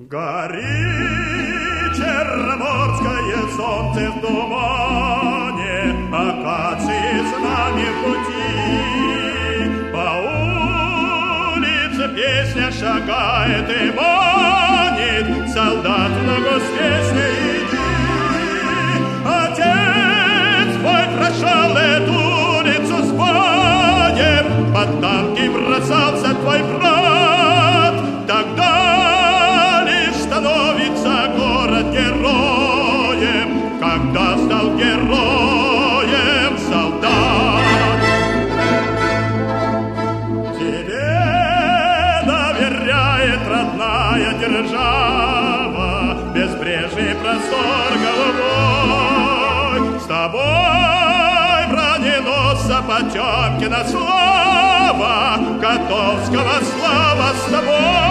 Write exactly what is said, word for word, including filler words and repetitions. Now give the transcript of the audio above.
Горит черноморское солнце в тумане, акации с нами в пути. По улице песня шагает и манит, солдат много с песней иди. Отец мой прошел эту улицу с боем, под танки бросался твой брат. Тогда становится город героем, когда стал героем солдат. Тебе доверяет родная держава, безбрежный простор голубой. С тобой броненосца Потемкина слава, Котовского слава с тобой.